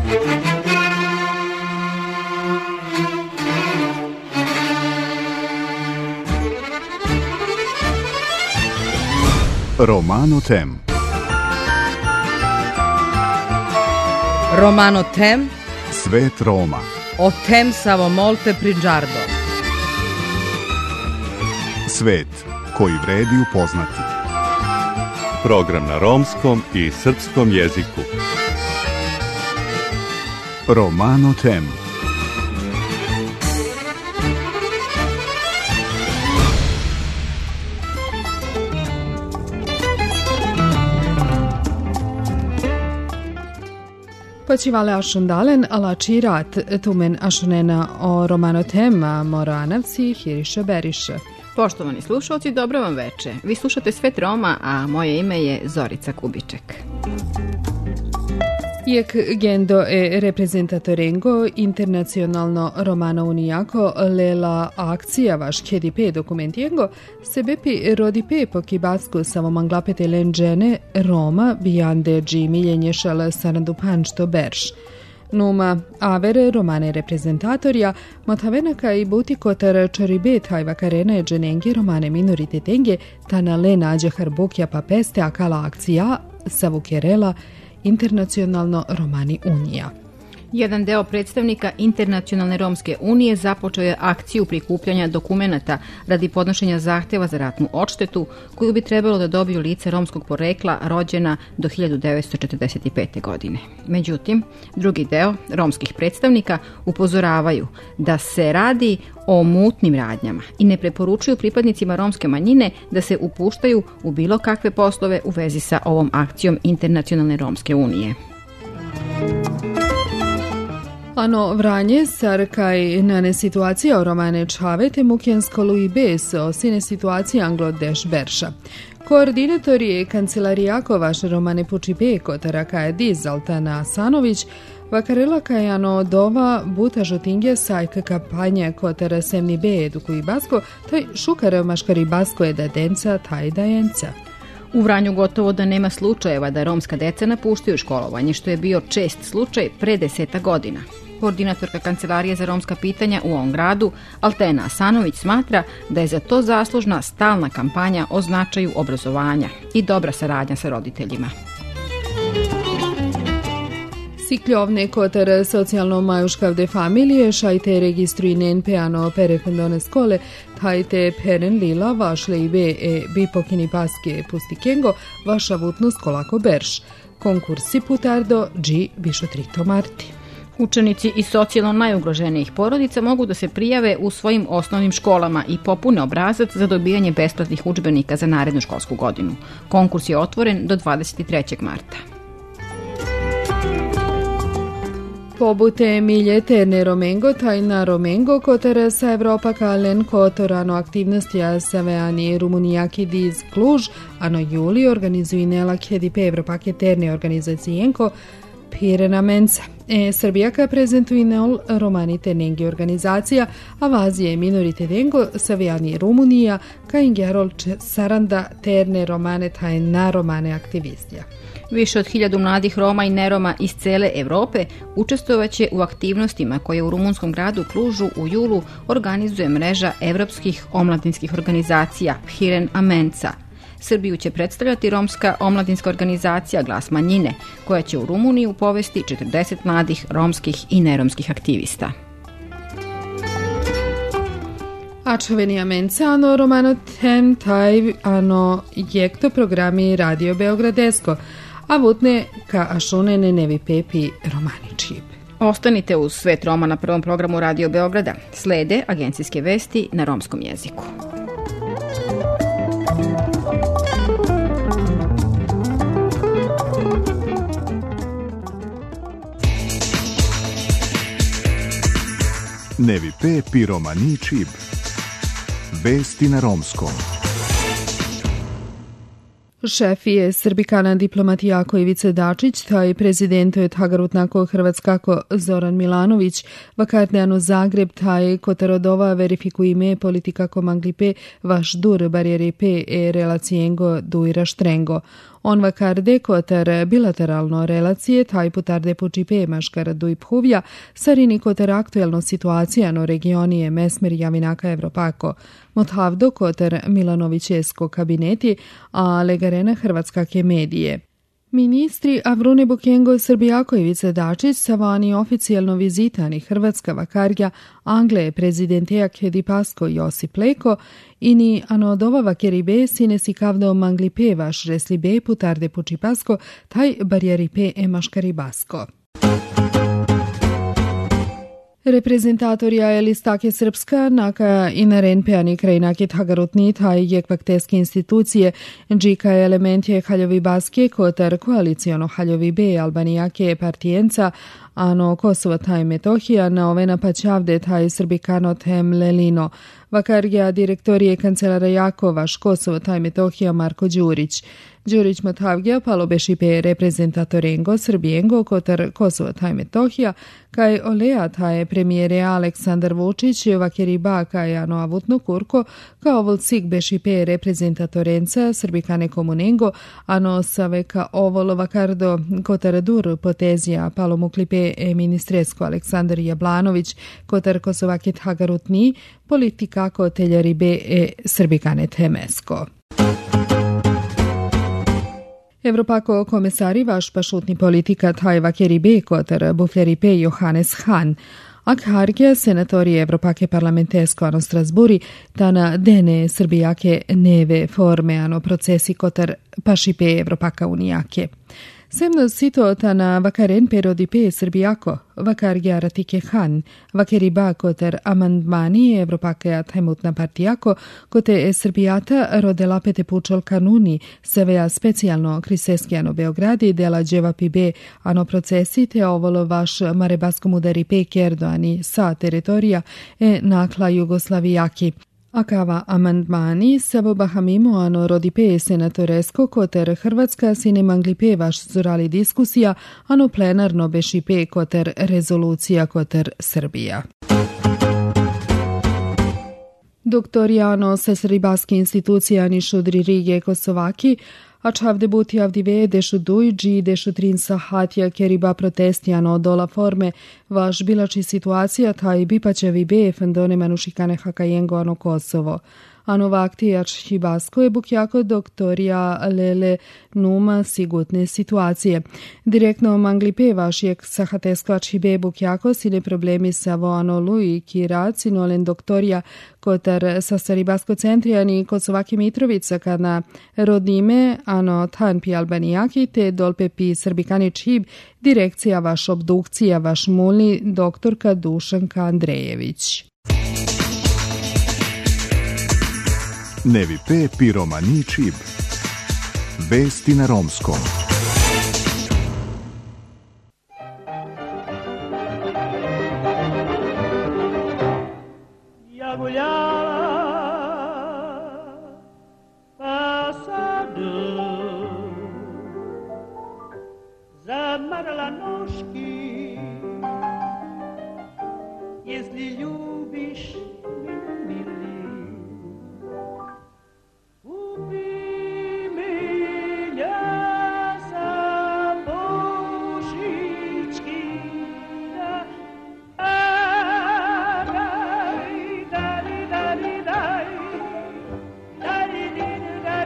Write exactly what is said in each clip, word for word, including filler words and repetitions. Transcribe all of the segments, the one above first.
Romano Tem. Romano Tem. Svet Roma. O tem samo molte prigiardo. Svet koji vredi upoznati. Program na romskom i srpskom jeziku. Romano Tem. Počivale ašundalen, ala čirat, tumen ašunena o Romano Tema, moranavci, hiriše beriše. Poštovani slušalci, dobro vam veče. Vi slušate Svet Roma, a moje ime je Zorica Kubiček. Iek gendo e reprezentatorengo internacionalno Romano Uniako lela akcija vaš kedipe dokumentiengo sebepi rodipe po kibasku savomanglapete lenđene Roma bijande dži miljenje šala sarandupanšto berš. Numa avere romane reprezentatorja matavenaka i butikotar čaribe tajva karene dženenge romane minoritetenge tanale nađe harbukja pa peste akala akcija savukjerela Internacionalno Romani Unija. Jedan deo predstavnika Internacionalne Romske unije započeo je akciju prikupljanja dokumenata radi podnošenja zahteva za ratnu odštetu koju bi trebalo da dobiju lica romskog porekla rođena do hiljadu devetsto četrdeset pete. godine. Međutim, drugi deo romskih predstavnika upozoravaju da se radi o mutnim radnjama i ne preporučuju pripadnicima romske manjine da se upuštaju u bilo kakve poslove u vezi sa ovom akcijom Internacionalne Romske unije. Ano vranje sarkaj nane situacija o romane čavete mukjensko lui bes o sine situacija Anglo-Deš berša. Koordinatori kancelarijako vaš romane pučipe kotara kaje Dizaltana Asanović vakarela kajano dova buta žotinge sajka kampanja kotara semni be edukuji basko taj šukare maškari basko je da denca taj dajenca. U Vranju gotovo da nema slučajeva da romska deca napuštaju školovanje, što je bio čest slučaj pre deseta godina. Koordinatorka Kancelarije za romska pitanja u ovom gradu, Altena Asanović, smatra da je za to zaslužna stalna kampanja o značaju obrazovanja i dobra saradnja sa roditeljima. Sikljovne kotar socijalno majuškavde familije šajte registruj nenpeano perefendone skole tajte peren lila vašle ibe e bipokini paske pustikengo vaša vutno skolako berš. Konkursi putardo dži bišotrito marti. Učenici iz socijalno najugroženijih porodica mogu da se prijave u svojim osnovnim školama i popune obrazac za dobijanje besplatnih udžbenika za narednu školsku godinu. Konkurs je otvoren do dvadeset trećeg marta. Pobute milje terne Romengo, tajna Romengo, kotara sa Evropa kalen kotorano aktivnostija sa veani Rumunijaki diz Kluž, ano juli organizuju nela kjedipe Evropake terne organizacijenko Pirena Menca. E, Srbijaka prezentuje nol romani ternengi organizacija, a vazije minoritetengo sa veani Rumunija, ka ingerol saranda terne romane tajna romane aktivistija. Više od hiljadu mladih Roma i neroma iz cele Evrope učestvovaće u aktivnostima koje u rumunskom gradu Klužu u julu organizuje mreža evropskih omladinskih organizacija Piren Amenca. Srbiju će predstavljati romska omladinska organizacija Glas manjine, koja će u Rumuniju povesti četrdeset mladih romskih i neromskih aktivista. Ačoveni Amenca, ano Romano Tem, taj, ano jekto programi Radio Beogradesko, a vutne ka ašunene nevi pepi romani čip. Ostanite uz Svet Roma na prvom programu Radio Beograda. Slede agencijske vesti na romskom jeziku. Nevi pepi romani čip. Vesti na romskom. Šef je Srbikana diplomatijako Ivice Dačić, taj prezidento je tagarutnako Hrvatskako Zoran Milanović, vakarneano Zagreb, taj kotarodova verifikuje ime politika komanglipe vaš dur barijeripe e relacijengo duira štrengo. On vakarde koter bilateralno relacije taj putarde pučipe maškar duj phuvja, sarini koter aktuelno situacija no regionije mesmer javinaka Evropako, mothavdo koter Milanovićesko kabineti, a legarena hrvatskake medije. Ministri Avrune Bukengo Srbijako i Ivica Dačić savani oficijalno vizitani Hrvatska vakarja Angle prezidenteja Kedipasko Josip Leko i ni anodova vakeribe sine si kavdo manglipe vaš reslibe putarde pučipasko taj barjeripe emaškaribasko. Reprezentatorija Elistake Srpska, naka i narenpeani krajnaki tagarutni taj jekvakteske institucije, džika elementje haljovi baske kotar koalicijono haljovi be albanijake partijenca, ano Kosovo taj Metohija na ovena paćavde taj Srbikano tem Lelino. Vakarja direktorije kancelara Jakovaš Kosovo taj Metohija Marko Đurić. Đurić Mothavgija palobešipe reprezentatorengo Srbijengo kotar Kosovo taj Metohija, kaj olea taj premijere Aleksandar Vučić vakeriba kaj ano avutno kurko, kao volcik bešipe reprezentatorenca Srbikane komunengo, ano saveka ovolo vakardo kotar dur potezija palomuklipe ministresko Aleksandar Jablanović kotar Kosovakit hagarutni politika koteljaribe e Srbikane temesko. Evropako komesari vaš pašutni politika taj vakeribe kotar buferipe Johannes Hahn, ak hargija senatori Evropake parlamentesko ano Strasburi, tana dene Srbijake neve forme ano procesi kotar pašipe Evropaka unijake. Semno sito tana vakaren perodipe Srbijako, vakargija ratike Han, vakeriba kotar amandmani Evropake tajmutna partijako, kote Srbijata rodelapete pučol kanuni, savea specijalno kriseskijano Beogradi, dela dževapi be ano procesi te ovolo vaš marebaskom udaripe kerdoani sa teritorija e nakla Jugoslavijaki. Akava amandmani savo bahamimo ano rodipe senatoresko koter Hrvatska sine manglipe vaš zurali diskusija ano plenarno bešipe koter rezolucija koter Srbija. Doktorijano sa Sribaski institucija ni šudri Rige Kosovaki, a čavde buti avdive dešu dujđi, dešu trin sahatja keriba protestijano dola forme, vaš bilači situacija taj bipaćevi be fendone manušikane hakajengo ano Kosovo. Ano vakti arhibasko je bukjako doktorija Lele Numa sigutne situacije. Direktno manglipe vaš je sahatesko arhibe bukjako sine problemi sa voano lui kirac inolen doktorija kotar sa Saribasko centrijani Kosovaki Mitrovica kada rodime ano tanpi albanijaki te dolpe pi Srbikani čib direkcija vaš obdukcija vaš mulni doktorka Dušanka Andrejević. Nevi P. Piromani Čib. Vesti na romskom. Ja guljala pasado zamarla noški Если любишь меня, милый, убей меня за божечки, да, дай, дай, дай, дай, дай, дай,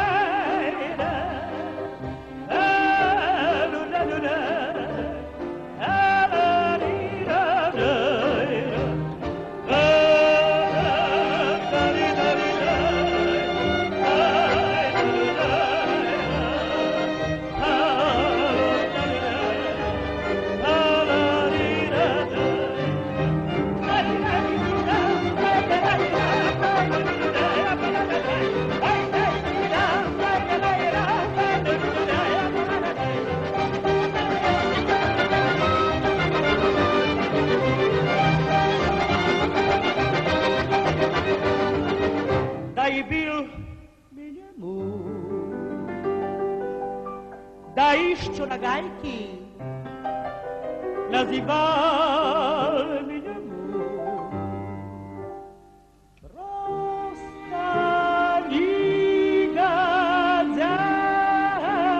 da išću na gajki nazival mi njemu prosta liga za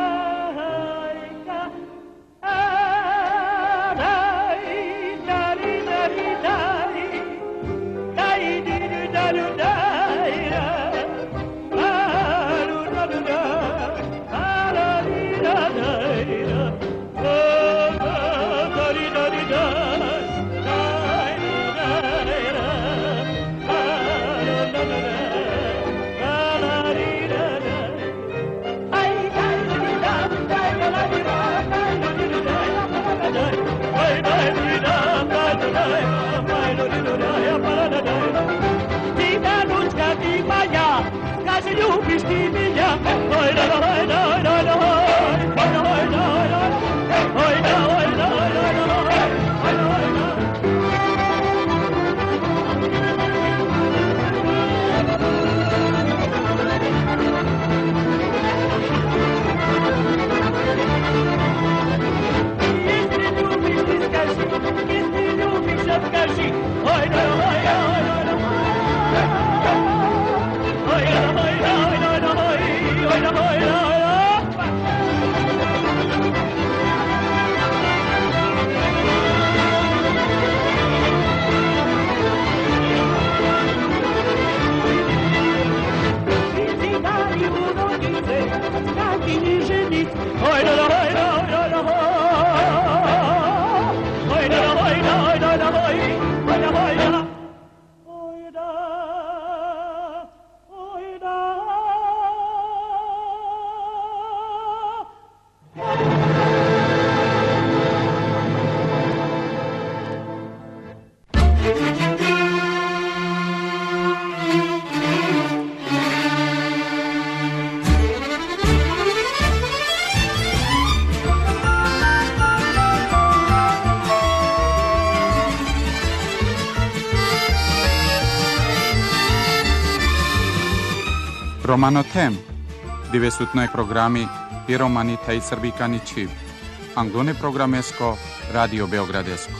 Romano Tem, divesutnoj programi i romanita i srbikani čiv. Anglone programesko, Radio Beogradesko.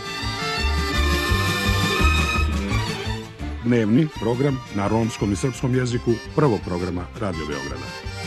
Dnevni program na romskom i srpskom jeziku prvog programa Radio Beograda.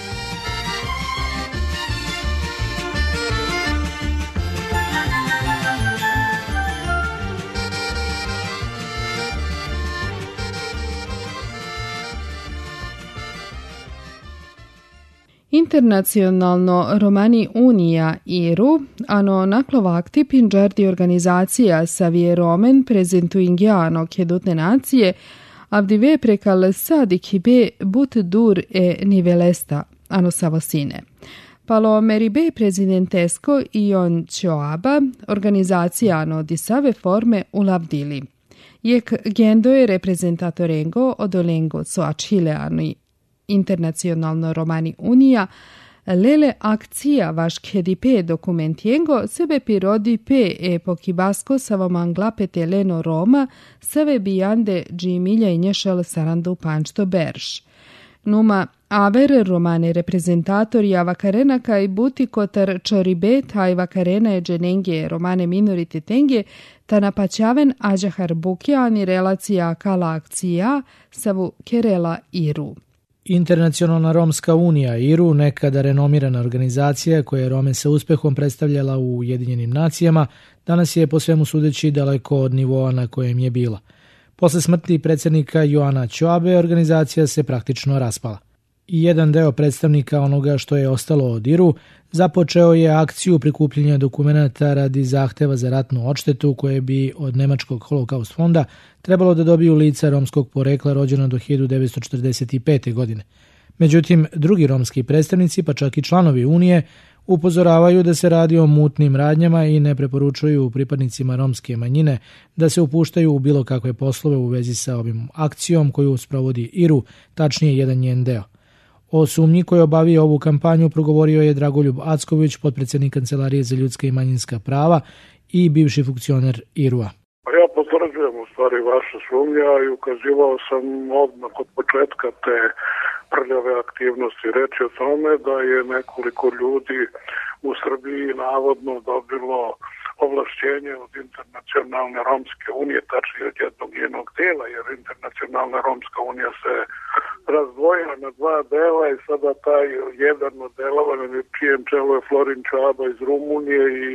Internacionalno Romani Unija I R U, ano naklovakti pinđardi organizacija Savie Romen prezentuingiano kedutne nacije, avdive prekal sadik be but dur e nivelesta, ano savosine. Palo meribe prezidentesco Ion Cioaba, organizacija ano disave forme ulavdili. Jek gendoe reprezentatorengo odolengo soačileani Internacionalno Romani Unija, lele akcija vaš kedipe dokumentiengo sebe pirodi pe e pokibasko savomanglape leno Roma save bijande džimilja i nješel sarandu pančto berš. Numa aver romane reprezentatori avakarena kaj buti kotar čoribe taj vakarena je dženenge romane minorititenge ta napaćaven ađahar bukjani relacija kala akcija savu kerela iru. Internacionalna Romska unija I R U, nekada renomirana organizacija koja je Rome sa uspehom predstavljala u Ujedinjenim nacijama, danas je po svemu sudeći daleko od nivoa na kojem je bila. Posle smrti predsjednika Joana Cioabe organizacija se praktično raspala. I jedan deo predstavnika onoga što je ostalo od I R U započeo je akciju prikupljanja dokumenata radi zahteva za ratnu odštetu koje bi od Nemačkog holokaust fonda trebalo da dobiju lica romskog porekla rođena do hiljadu devetsto četrdeset pete. godine. Međutim, drugi romski predstavnici, pa čak i članovi Unije, upozoravaju da se radi o mutnim radnjama i ne preporučuju pripadnicima romske manjine da se upuštaju u bilo kakve poslove u vezi sa ovim akcijom koju sprovodi I R U, tačnije jedan njen deo. O sumnji koji obavio ovu kampanju progovorio je Dragoljub Acković, potpredsjednik Kancelarije za ljudska i manjinska prava i bivši funkcioner I R U-a. Ja potvrđujem u stvari vaša sumnja i ukazivao sam odmah od početka te prljave aktivnosti. Reč je o tome da je nekoliko ljudi u Srbiji navodno dobilo ovlašćenje od Internacionalne Romske unije, tačnije od jednog njenog dela, jer Internacionalna Romska unija se razdvojila na dva dela i sada taj jedan od delova, na čijem čelu je Florin Cioaba iz Rumunije i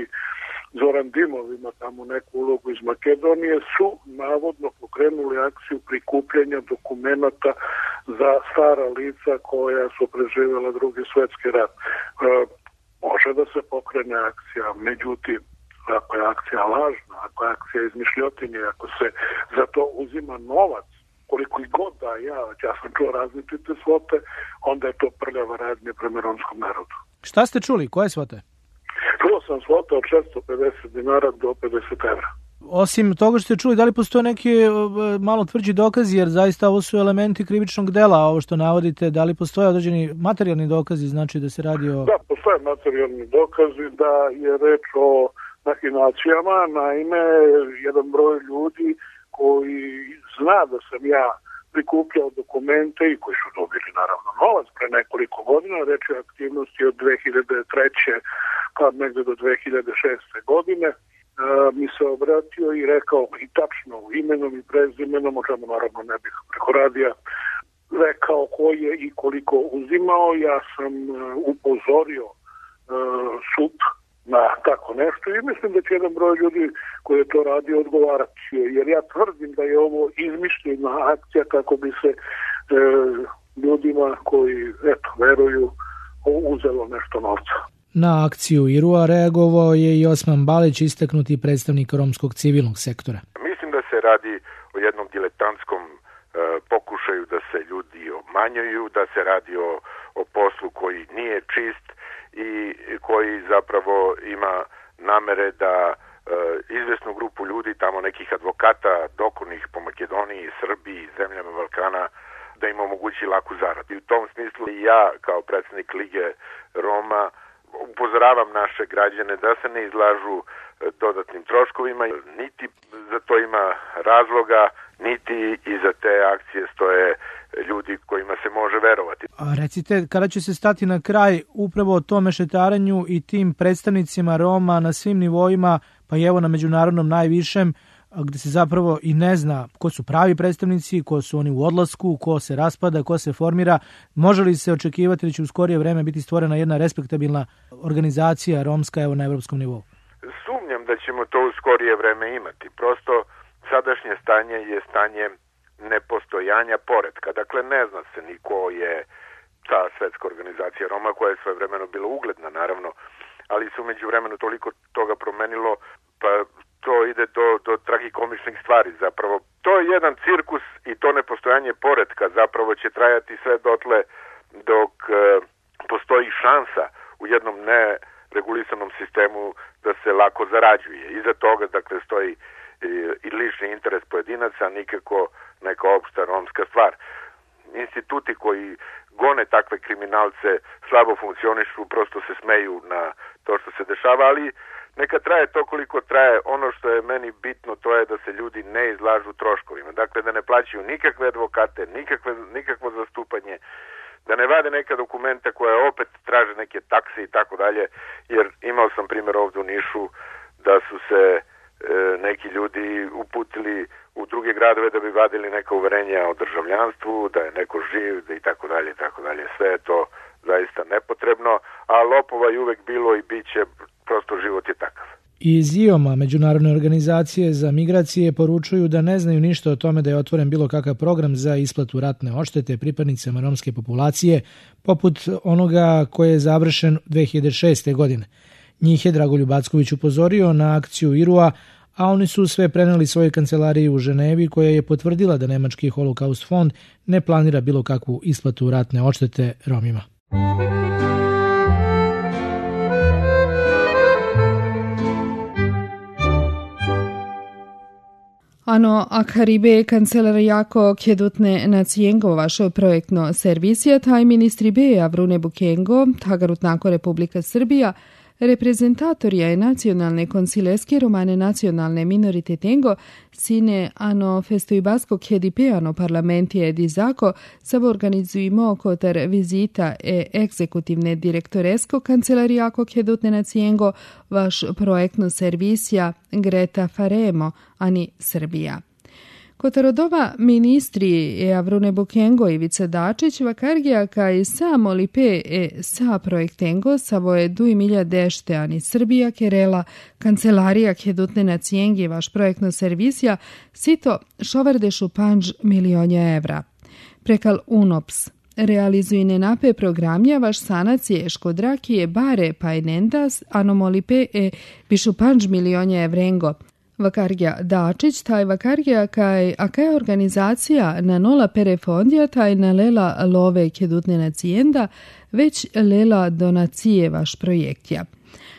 Zoran Dimov ima tamo neku ulogu iz Makedonije, su navodno pokrenuli akciju prikupljanja dokumenata za stara lica koja su preživjela Drugi svjetski rat. E, može da se pokrene akcija, međutim, ako je akcija lažna, ako je akcija izmišljotinje, ako se za to uzima novac, koliko i god da ja, ja sam čuo različite svote, onda je to prljava radnje prema romskom narodu. Šta ste čuli? Koje svote? Čuo sam svote od šesto pedeset dinara do pedeset evra. Osim toga što ste čuli, da li postoje neki malo tvrđi dokazi, jer zaista ovo su elementi krivičnog dela, ovo što navodite, da li postoje određeni materijalni dokazi, znači da se radi o... Da, postoje materijalni dokazi da je reč o mahinacijama, naime, jedan broj ljudi koji zna da sam ja prikupljao dokumente i koji su dobili naravno novac pre nekoliko godina, reč je aktivnosti od dve hiljade treće pa negde do dve hiljade šeste godine, mi se obratio i rekao i tačno imenom i prezimenom, o čemu naravno ne bih preko radija rekao ko je i koliko uzimao. Ja sam upozorio sud na tako nešto i mislim da će jedan broj ljudi koji je to radio odgovarati, jer ja tvrdim da je ovo izmišljena akcija kako bi se e, ljudima koji eto, veruju uzelo nešto novca. Na akciju I R U-a reagovao je i Osman Balić, istaknuti predstavnik romskog civilnog sektora. Mislim da se radi o jednom diletantskom e, pokušaju da se ljudi obmanjuju, da se radi o, o poslu koji nije čist i koji zapravo ima namere da e, izvesnu grupu ljudi, tamo nekih advokata, dokonih po Makedoniji, Srbiji i zemljama Balkana, da im omogući laku zaradu. I u tom smislu i ja kao predsednik Lige Roma upozoravam naše građane da se ne izlažu dodatnim troškovima, niti za to ima razloga, niti iza te akcije stoje ljudi kojima se može verovati. A recite, kada će se stati na kraj upravo o tom mešetaranju i tim predstavnicima Roma na svim nivoima, pa i evo na međunarodnom najvišem, gde se zapravo i ne zna ko su pravi predstavnici, ko su oni u odlasku, ko se raspada, ko se formira. Može li se očekivati da će u skorije vreme biti stvorena jedna respektabilna organizacija romska evo na evropskom nivou? Sumnjam da ćemo to u skorije vreme imati. Prosto sadašnje stanje je stanje nepostojanja poretka. Dakle, ne zna se ni ko je ta svetska organizacija Roma, koja je svojevremeno bila ugledna, naravno, ali se umeđu vremenu toliko toga promenilo, pa to ide do, do tragikomičnih stvari zapravo. To je jedan cirkus i to nepostojanje poretka zapravo će trajati sve dotle dok e, postoji šansa u jednom neregulisanom sistemu da se lako zarađuje. Iza toga, dakle, stoji i, i lični interes pojedinaca, nikako neka opšta romska stvar. Instituti koji gone takve kriminalce slabo funkcionišu, prosto se smeju na to što se dešava, ali neka traje to koliko traje. Ono što je meni bitno, to je da se ljudi ne izlažu troškovima. Dakle, da ne plaćaju nikakve advokate, nikakve, nikakvo zastupanje, da ne vade neka dokumenta koja opet traže neke takse i tako dalje, jer imao sam primjer ovdje u Nišu da su se e, neki ljudi uputili u druge gradove da bi vadili neka uverenja o državljanstvu, da je neko živ, da i tako dalje, i tako dalje. Sve je to zaista nepotrebno, a lopova je uvek bilo i bit će, prosto život je takav. Iz I O M-a, Međunarodne organizacije za migracije, poručuju da ne znaju ništa o tome da je otvoren bilo kakav program za isplatu ratne odštete pripadnicama romske populacije, poput onoga koji je završen dve hiljade šeste. godine. Njih je Dragoljub Acković upozorio na akciju I R U-a, a oni su sve preneli svojoj kancelariji u Ženevi, koja je potvrdila da Nemački Holokaust fond ne planira bilo kakvu isplatu ratne odštete Romima. Ano Akaribe kancelarjako kjedutne nacijengo vaše projektno servisija, taj ministri B. Avrune Bukengo, tagarutnako Republika Srbija, reprezentatorja je nacionalne koncileske romane nacionalne minoritetengo, sine ano festoibasko kjedipe ano parlamentije dizako, savo organizujemo kotar vizita e egzekutivne direktoresko kancelarijako kjedutne nacijengo, vaš projektno servisija Greta Faremo, ani Srbija. Kotarodova ministri e Avrune Bukengo i Ivica Dačić vakargija kaj samo lipe e sa projektengo savo je duj milja dešte ani Srbija kerela kancelarija kjedutne nacijengi vaš projektno servisija sito šovardešu panđ milionja evra. Prekal UNOPS realizujne nape programja vaš sanacije škodrakije bare pa enendas anomolipe e bišu panđ milionja evrengo. Vakargija Dačić, taj vakargija kaj akaja organizacija na nola pere fondija, taj na lela love kjedutne nacijenda, već lela donacije vaš projektja.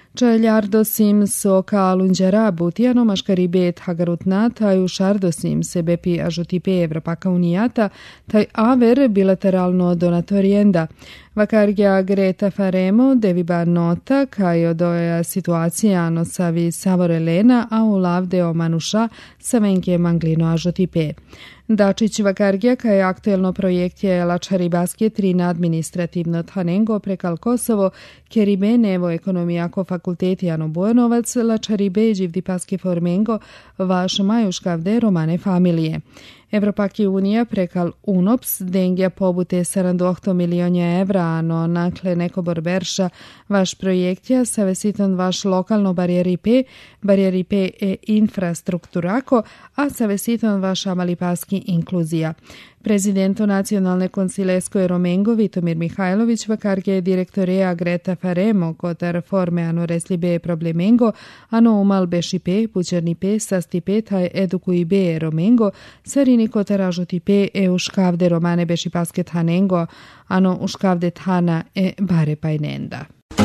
Čeljardosim soka alunđera butiano maškaribet hagarutna taj ušardosim sebepi ažotipe Evropaka unijata taj aver bilateralno donatorienda. Vakargja Greta Faremo deviba nota kaj odoja situacija no savi savorelena a u lavdeo manuša savenke manglino ažotipe. Dačić Vakargja kaj je aktuelno projektje Lačari Basket tri administrativno Thanengo prekal Kosovo, keribe nevo ekonomijako fakultetijano Bojanovac, Lačari Beđiv paske formengo vaš majuškavde romane familije. Evropaki unija prekal UNOPS dengja pobute sedamsto milionja evra, no nakle neko borberša vaš projektja savesiton vaš lokalno barijeripe, barijeripe e infrastrukturako, a savesiton vaš amalipaski inkluzija. Prezidento Nacionalne koncilesko Romengo Vitomir Mihajlović Vakarge je direktorea Greta Faremo kotar forme ano reslibe problemengo, ano umal bešipe, pučernipe, sastipe, taj edukuibe Romengo, sarini kotar ažotipe e uškavde romane bešipaske Thanengo, ano uškavde Thana e bare pajnenda.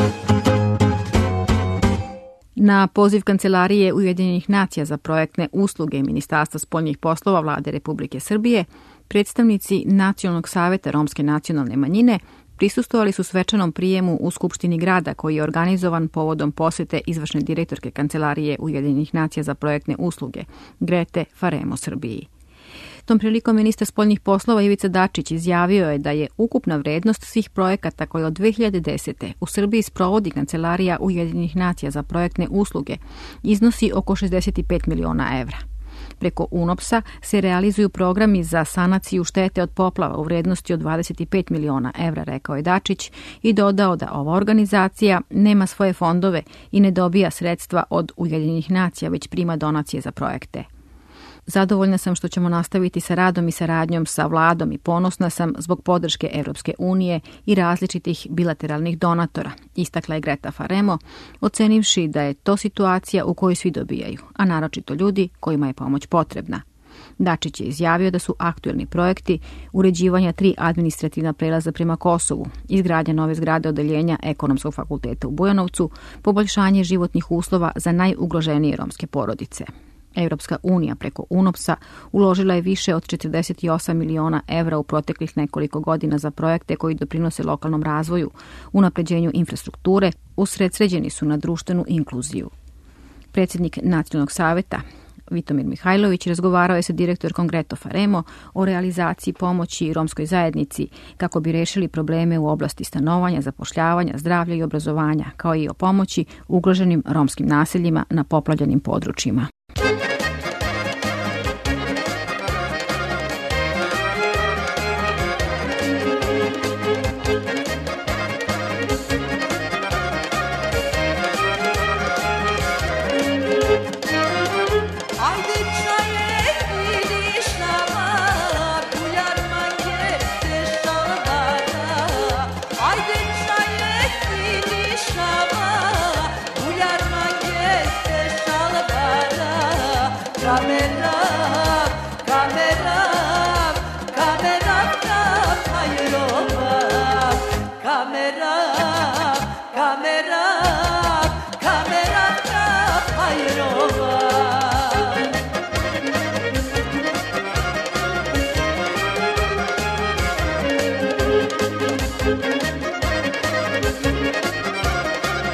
Na poziv Kancelarije Ujedinjenih nacija za projektne usluge Ministarstva spoljnih poslova Vlade Republike Srbije, predstavnici Nacionalnog saveta Romske nacionalne manjine prisustvovali su svečanom prijemu u Skupštini grada koji je organizovan povodom posete izvršne direktorke Kancelarije Ujedinjenih nacija za projektne usluge Grete Faremo Srbiji. Tom prilikom ministar spoljnih poslova Ivica Dačić izjavio je da je ukupna vrednost svih projekata koje od dve hiljade desete. u Srbiji sprovodi Kancelarija Ujedinjenih nacija za projektne usluge iznosi oko šezdeset pet miliona evra. Preko UNOPS-a se realizuju programi za sanaciju štete od poplava u vrednosti od dvadeset pet miliona evra, rekao je Dačić i dodao da ova organizacija nema svoje fondove i ne dobija sredstva od Ujedinjenih nacija, već prima donacije za projekte. Zadovoljna sam što ćemo nastaviti sa radom i saradnjom sa vladom i ponosna sam zbog podrške Evropske unije i različitih bilateralnih donatora, istakla je Greta Faremo, ocenivši da je to situacija u kojoj svi dobijaju, a naročito ljudi kojima je pomoć potrebna. Dačić je izjavio da su aktuelni projekti uređivanja tri administrativna prelaza prema Kosovu, izgradnja nove zgrade odeljenja Ekonomskog fakulteta u Bujanovcu, poboljšanje životnih uslova za najugroženije romske porodice. Evropska unija preko UNOPS-a uložila je više od četrdeset osam miliona evra u proteklih nekoliko godina za projekte koji doprinose lokalnom razvoju, unapređenju infrastrukture, usredsređeni su na društvenu inkluziju. Predsjednik Nacionalnog saveta Vitomir Mihajlović razgovarao je sa direktorkom Greto Faremo o realizaciji pomoći romskoj zajednici kako bi rešili probleme u oblasti stanovanja, zapošljavanja, zdravlja i obrazovanja, kao i o pomoći ugroženim romskim naseljima na poplavljenim područjima.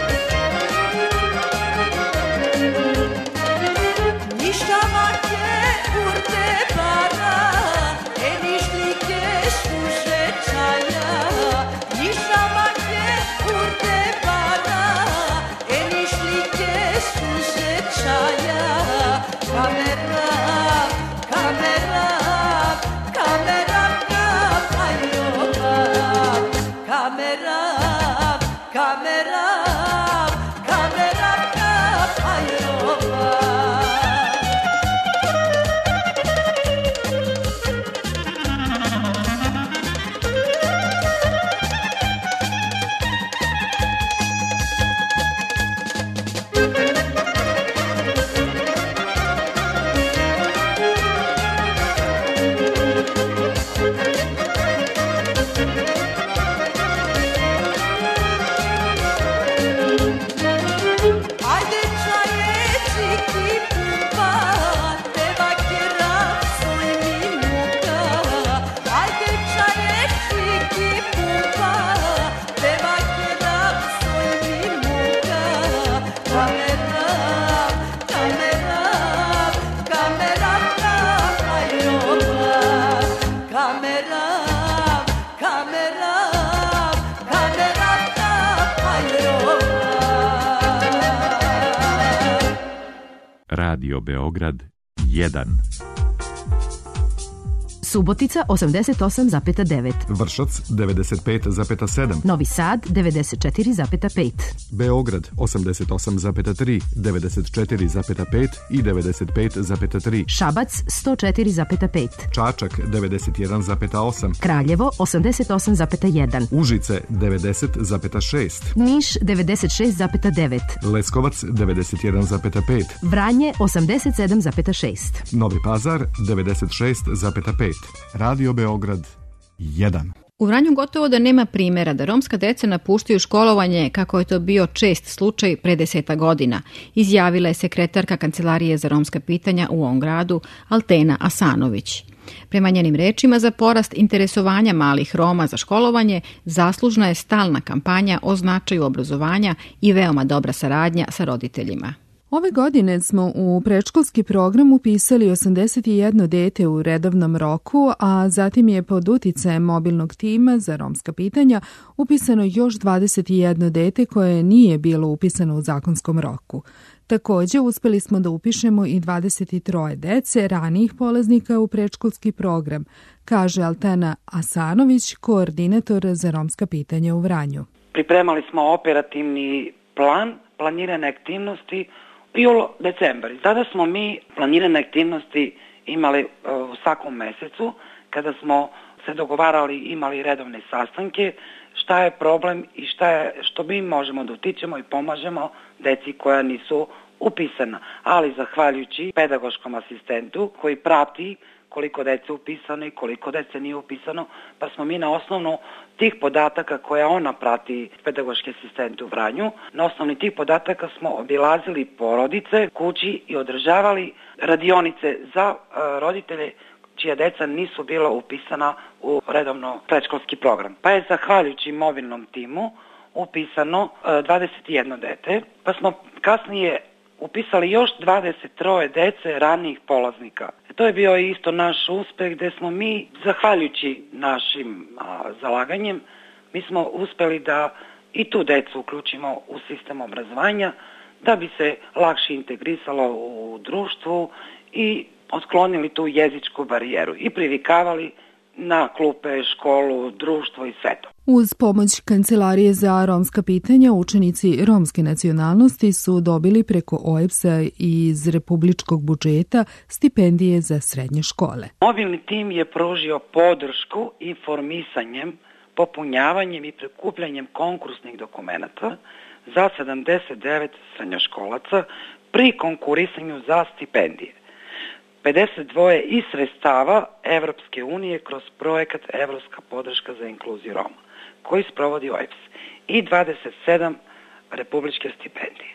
Ništa Radio Beograd jedan. Subotica osamdeset osam zarez devet. Vršac devedeset pet zarez sedam. Novi Sad devedeset četiri zarez pet. Beograd osamdeset osam zarez tri, devedeset četiri zarez pet i devedeset pet zarez tri. Šabac sto četiri zarez pet. Čačak devedeset jedan zarez osam. Kraljevo osamdeset osam zarez jedan. Užice devedeset zarez šest. Niš devedeset šest zarez devet. Leskovac devedeset jedan zarez pet. Vranje osamdeset sedam zarez šest. Novi Pazar devedeset šest zarez pet. Radio Beograd jedan. U Vranju gotovo da nema primjera da romska deca napuštaju školovanje kako je to bio čest slučaj pre deseta godina, izjavila je sekretarka Kancelarije za romska pitanja u ovom gradu Altena Asanović. Prema njenim rečima, za porast interesovanja malih Roma za školovanje zaslužna je stalna kampanja o značaju obrazovanja i veoma dobra saradnja sa roditeljima. Ove godine smo u predškolski program upisali osamdeset jedno dete u redovnom roku, a zatim je pod uticajem mobilnog tima za romska pitanja upisano još dvadeset jedno dete koje nije bilo upisano u zakonskom roku. Također uspjeli smo da upišemo i dvadeset tri dece ranijih polaznika u predškolski program, kaže Altena Asanović, koordinator za romska pitanja u Vranju. Pripremali smo operativni plan, planirane aktivnosti jul, decembar. Tada smo mi planirane aktivnosti imali u svakom mesecu, kada smo se dogovarali, imali redovne sastanke, šta je problem i šta je, što mi možemo da utičemo i pomažemo deci koja nisu upisana. Ali zahvaljujući pedagoškom asistentu koji prati koliko dece upisano i koliko dece nije upisano, pa smo mi na osnovu tih podataka koje ona prati, pedagoški asistent u Vranju, na osnovu tih podataka smo obilazili porodice, kući i održavali radionice za uh, roditelje čija deca nisu bila upisana u redovno predškolski program. Pa je zahvaljujući mobilnom timu upisano uh, dvadeset jedno dete, pa smo kasnije upisali još dvadeset tri dece ranijih polaznika. To je bio isto naš uspeh gdje smo mi, zahvaljujući našim a, zalaganjem, mi smo uspjeli da i tu decu uključimo u sistem obrazovanja, da bi se lakše integrisalo u društvu i otklonili tu jezičku barijeru i privikavali na klupe, školu, društvo i sve to. Uz pomoć Kancelarije za romska pitanja, učenici romske nacionalnosti su dobili preko O E B S-a iz republičkog budžeta stipendije za srednje škole. Mobilni tim je pružio podršku informisanjem, popunjavanjem i prikupljanjem konkursnih dokumenata za sedamdeset devet srednjoškolaca pri konkurisanju za stipendije. pedeset dva iz sredstava Evropske unije kroz projekat Evropska podrška za inkluziju Roma, koji sprovodi O E B S i dvadeset sedam republičke stipendije.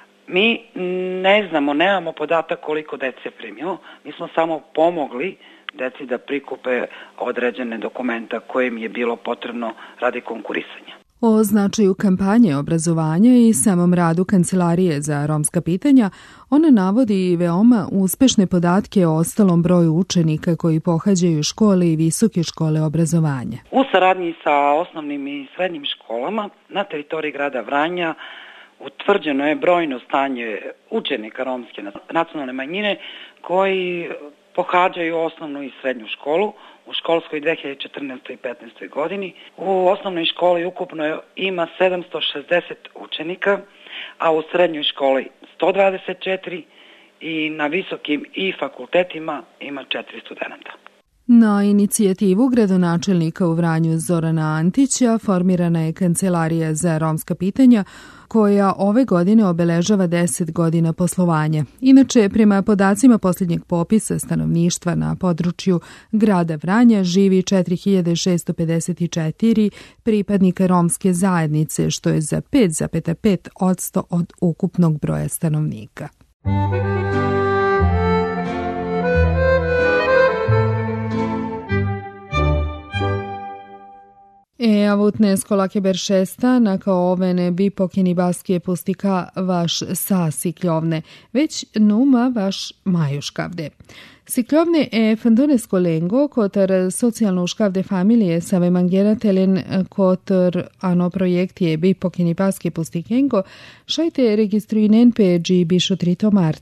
Mi ne znamo, nemamo podatak koliko dece primio, mi smo samo pomogli deci da prikupe određene dokumenta koje im je bilo potrebno radi konkurisanja. O značaju kampanje obrazovanja i samom radu Kancelarije za romska pitanja, ona navodi i veoma uspešne podatke o ostalom broju učenika koji pohađaju škole i visoke škole obrazovanja. U saradnji sa osnovnim i srednjim školama na teritoriji grada Vranja utvrđeno je brojno stanje učenika romske nacionalne manjine koji pohađaju osnovnu i srednju školu u školskoj dve hiljade četrnaestoj i petnaestoj godini. U osnovnoj školi ukupno ima sedamsto šezdeset učenika, a u srednjoj školi sto dvadeset četiri i na visokim i fakultetima ima četiri studenta. Na inicijativu gradonačelnika u Vranju Zorana Antića formirana je Kancelarija za romska pitanja koja ove godine obeležava deset godina poslovanja. Inače, prema podacima posljednjeg popisa stanovništva na području grada Vranja živi četiri hiljade šessto pedeset četiri pripadnika romske zajednice, što je za pet zarez pet posto od ukupnog broja stanovnika. E, avutne skolake beršesta, naka ovene bi pokini baskije pustika vaš sa sikljovne, već numa vaš maju škavde. Sikljovne e fandone skolengo, kotar socijalno škavde familije sa vemangeratelen kotar ano projektije bi pokini baskije pustikengo, šajte registruinen pe dži bišu trito marti.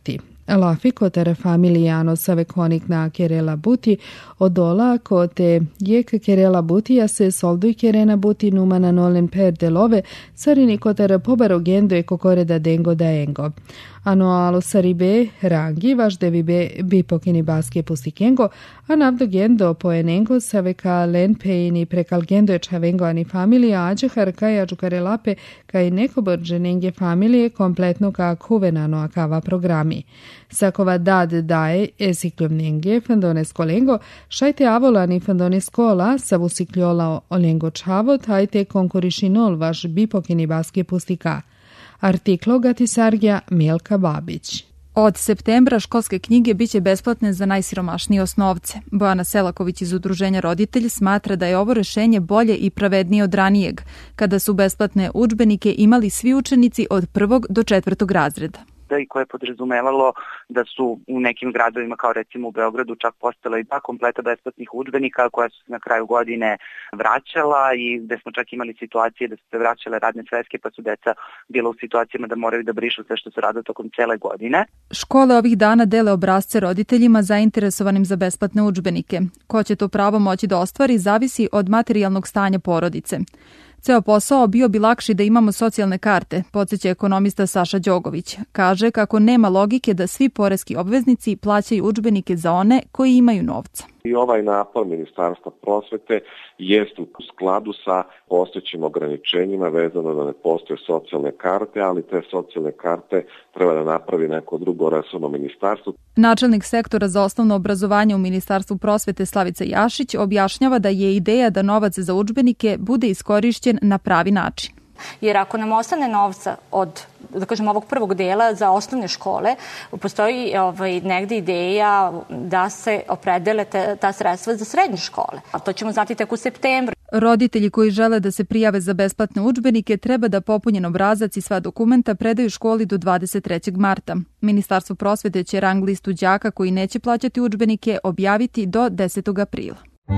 Lafi kotere familijano savekonik na Kerela Buti, odola kote jek Kerela Butija se solduj Kerena Buti numana nolen per delove, sarini kotere pobaro gendo e kokoreda dengo da engo. Anualo saribe rangi vaš devibe bipokini baske pustikengo, a navdo gendo poenengo saveka len peini prekal gendo e čavengo ani familija ađe harkaja džukarelape kaj neko borđenenge familije kompletno ka kuvenano akava programi. Sakova dad daje esikljovnenge fandone skolengo, šajte avolani fandone skola savusikljola olengo čavo, tajte konkurišinol vaš bipokini baske pustika. Artiklo Gatisargija Milka Babić. Od septembra školske knjige biće besplatne za najsiromašnije osnovce. Bojana Selaković iz Udruženja Roditelj smatra da je ovo rešenje bolje i pravednije od ranijeg, kada su besplatne udžbenike imali svi učenici od prvog do četvrtog razreda. I koje je podrazumevalo da su u nekim gradovima, kao recimo u Beogradu, čak postala i dva kompleta besplatnih udžbenika koja su se na kraju godine vraćala i gde smo čak imali situacije da su se vraćale radne sveske pa su deca bila u situacijama da moraju da brišu sve što se rade tokom cele godine. Škole ovih dana dele obrasce roditeljima zainteresovanim za besplatne udžbenike. Ko će to pravo moći da ostvari zavisi od materijalnog stanja porodice. Ceo posao bio bi lakši da imamo socijalne karte, podsjeća ekonomista Saša Đogović. Kaže kako nema logike da svi poreski obveznici plaćaju udžbenike za one koji imaju novca. I ovaj napor Ministarstva prosvete jest u skladu sa postojećim ograničenjima vezano da ne postoje socijalne karte, ali te socijalne karte treba da napravi neko drugo resorno ministarstvo. Načelnik sektora za osnovno obrazovanje u Ministarstvu prosvete Slavica Jašić objašnjava da je ideja da novac za udžbenike bude iskorišćen na pravi način. Jer ako nam ostane novca od, da kažem, ovog prvog dela za osnovne škole, postoji ovaj, negde ideja da se opredele te, ta sredstva za srednje škole. A to ćemo znati tek u septembru. Roditelji koji žele da se prijave za besplatne udžbenike treba da popunjen obrazac i sva dokumenta predaju školi do dvadeset trećeg marta. Ministarstvo prosvete će rang listu đaka koji neće plaćati udžbenike objaviti do desetog aprila.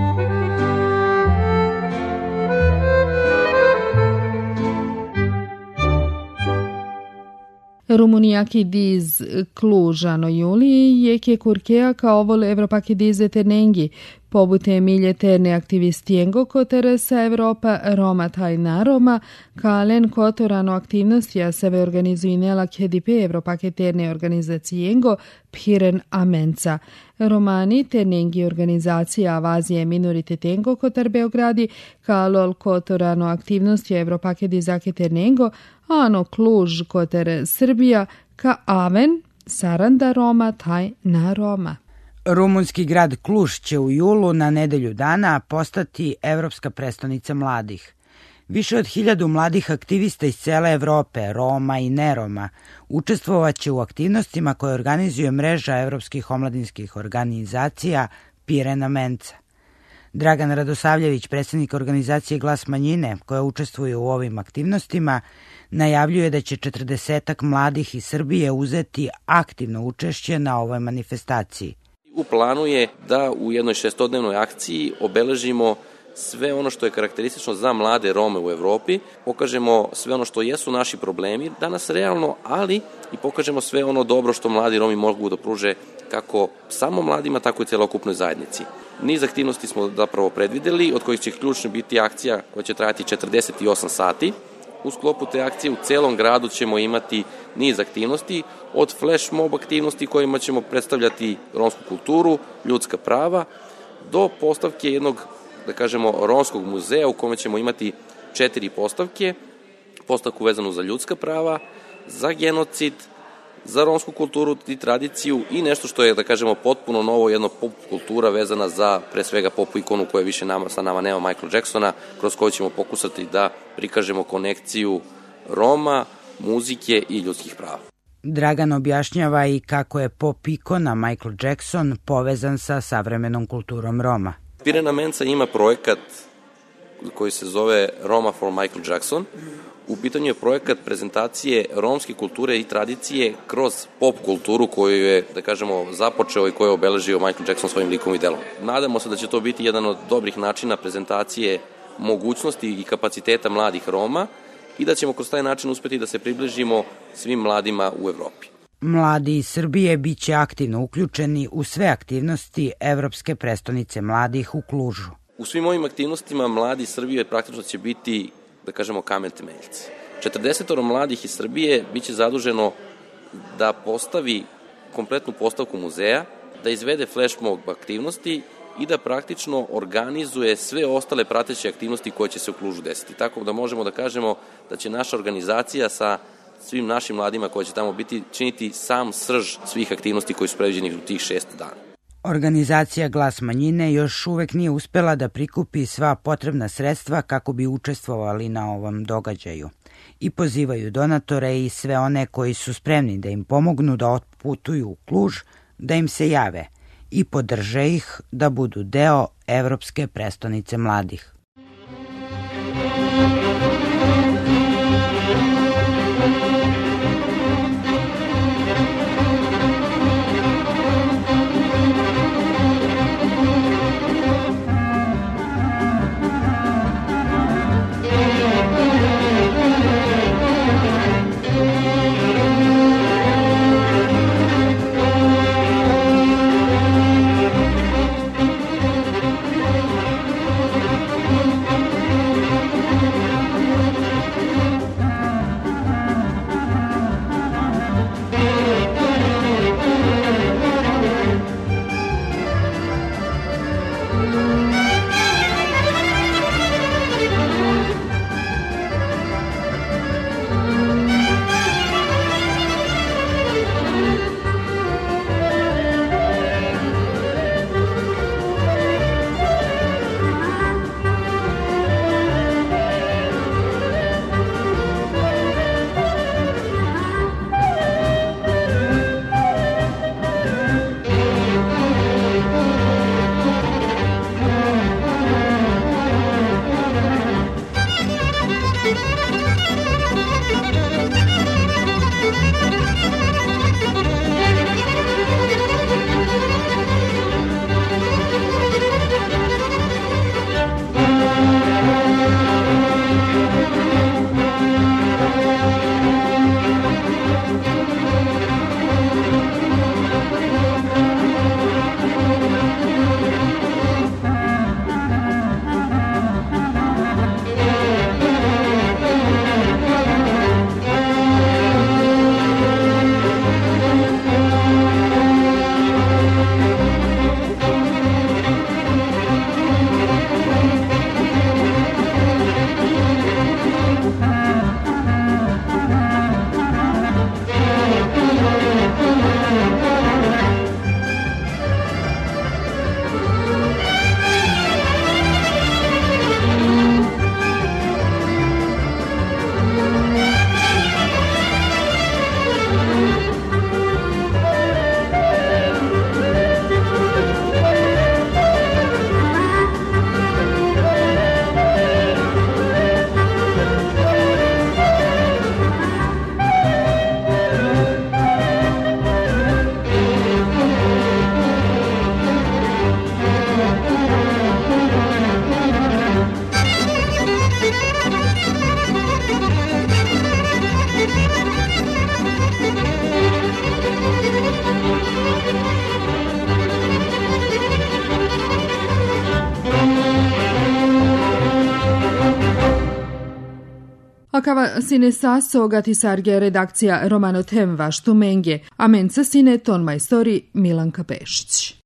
Rumunijaki diz Cluj-ano Juliji je ke Curchea kao ovol Evropaki dize Ternengi, pobute milje terne aktivistiengo kotere sa Evropa Roma tajna Roma, kalen kotorano aktivnosti seve organizuinela K D P Evropake terne organizacijengo Piren Amenca. Romani ternengi organizacija Avazije minoritetengo kotar Beogradi, kalol kotorano aktivnosti Evropake dizake ternengo, ano Cluj kotere Srbija, ka Aven Saranda Roma taj na Roma. Rumunski grad Cluj će u julu na nedelju dana postati Evropska prestonica mladih. Više od hiljadu mladih aktivista iz cele Evrope, Roma i neroma, učestvovaće u aktivnostima koje organizuje mreža evropskih omladinskih organizacija Piren Amenca. Dragan Radosavljević, predsjednik organizacije Glas manjine, koja učestvuje u ovim aktivnostima, najavljuje da će četrdesetak mladih iz Srbije uzeti aktivno učešće na ovoj manifestaciji. U planu je da u jednoj šestodnevnoj akciji obeležimo sve ono što je karakteristično za mlade Rome u Evropi, pokažemo sve ono što jesu naši problemi danas realno, ali i pokažemo sve ono dobro što mladi Romi mogu da pruže kako samo mladima, tako i celokupnoj zajednici. Niz aktivnosti smo zapravo predvideli, od kojih će ključno biti akcija koja će trajati četrdeset osam sati. U sklopu te akcije u celom gradu ćemo imati niz aktivnosti, od flash mob aktivnosti kojima ćemo predstavljati romsku kulturu, ljudska prava, do postavke jednog, da kažemo, romskog muzeja u kome ćemo imati četiri postavke, postavku vezanu za ljudska prava, za genocid, za romsku kulturu i tradiciju i nešto što je, da kažemo, potpuno novo, jedno pop kultura vezana za, pre svega, pop ikonu koja više nama, sa nama nema, Michael Jacksona, kroz koju ćemo pokusati da prikažemo konekciju Roma, muzike i ljudskih prava. Dragan objašnjava i kako je pop ikona Michael Jackson povezan sa savremenom kulturom Roma. Piren Amenca ima projekat koji se zove Roma for Michael Jackson. U pitanju je projekat prezentacije romske kulture i tradicije kroz pop kulturu koju je, da kažemo, započeo i koju je obeležio Michael Jackson svojim likom i delom. Nadamo se da će to biti jedan od dobrih načina prezentacije mogućnosti i kapaciteta mladih Roma i da ćemo kroz taj način uspeti da se približimo svim mladima u Evropi. Mladi iz Srbije bit će aktivno uključeni u sve aktivnosti Evropske prestonice mladih u Klužu. U svim ovim aktivnostima mladi iz Srbije praktično će biti, da kažemo, kamen temeljci. četrdesetoro mladih iz Srbije biće zaduženo da postavi kompletnu postavku muzeja, da izvede flash mob aktivnosti i da praktično organizuje sve ostale prateće aktivnosti koje će se u Klužu desiti. Tako da možemo da kažemo da će naša organizacija sa svim našim mladima koji će tamo biti činiti sam srž svih aktivnosti koji su predviđeni u tih šest dana. Organizacija Glas manjine još uvek nije uspela da prikupi sva potrebna sredstva kako bi učestvovali na ovom događaju i pozivaju donatore i sve one koji su spremni da im pomognu da otputuju u Kluž, da im se jave i podrže ih da budu deo Evropske prestonice mladih. Akava sine saso gati sarge redakcija Romano Tem vaštu menge, a menca sine ton majstori Milanka Pešić.